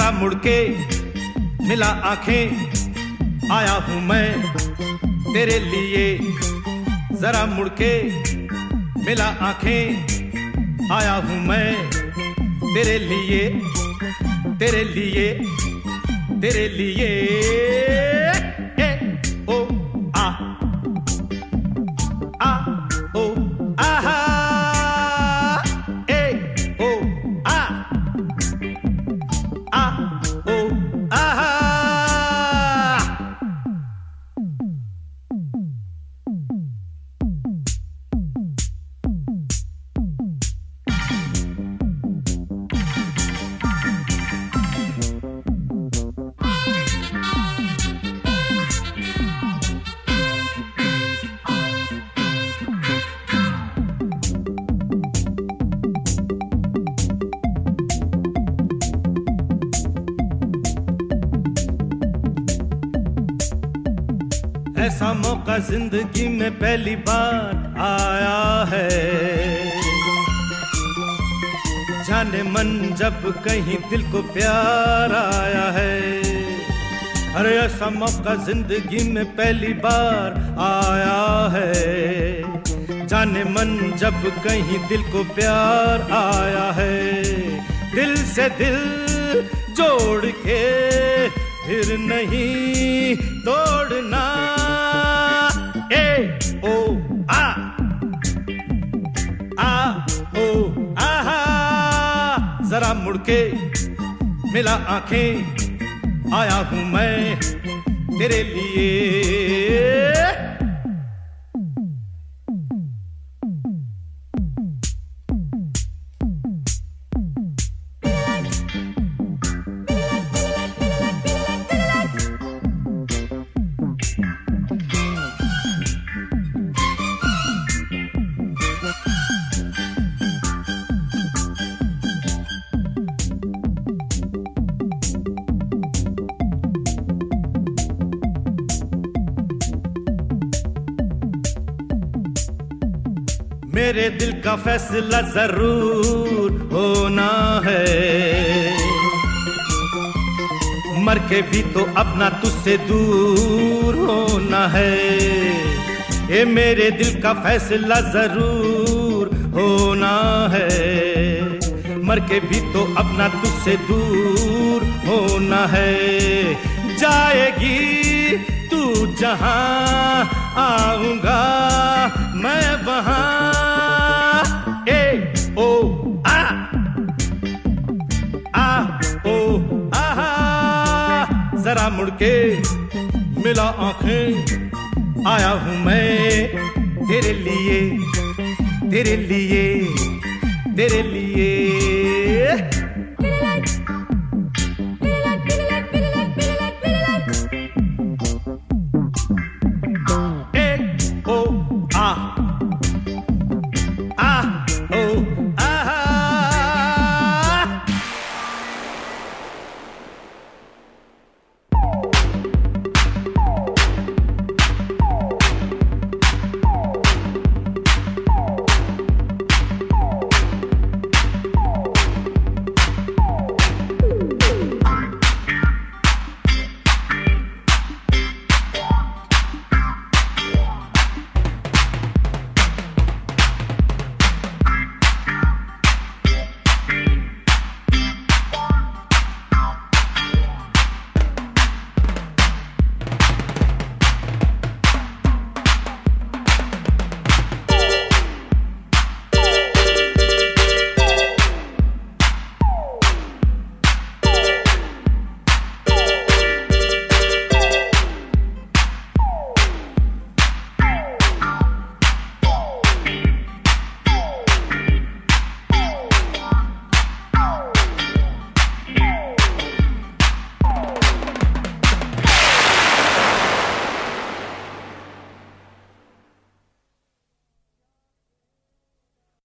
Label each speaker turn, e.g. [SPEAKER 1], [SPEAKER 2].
[SPEAKER 1] जरा मुड़के मिला आंखें, आया हूं मैं तेरे लिए। जरा मुड़के मिला आंखें, आया हूं मैं तेरे लिए, तेरे लिए, तेरे लिए। ए ओ आ ओ आहा, ए ओ आ ओ आहा। ऐसा मौका जिंदगी में पहली बार आया है, जाने मन जब कहीं दिल को प्यार आया है। अरे ऐसा मौका जिंदगी में पहली बार आया है, जाने मन जब कहीं दिल को प्यार आया है। दिल से दिल जोड़ के फिर नहीं तोड़ना। ए ओ आ ओ आहा। जरा मुड़के मिला आंखें, आया हूं मैं तेरे लिए। मेरे दिल का फैसला जरूर होना है, मर के भी तो अपना तुझसे दूर होना है। ये मेरे दिल का फैसला जरूर होना है, मर के भी तो अपना तुझसे दूर होना है। जाएगी तू जहां, आऊंगा मैं वहां। ए ओ आ ओ आहा। जरा मुड़के मिला आंखें, आया हूं मैं तेरे लिए, तेरे लिए, तेरे लिए।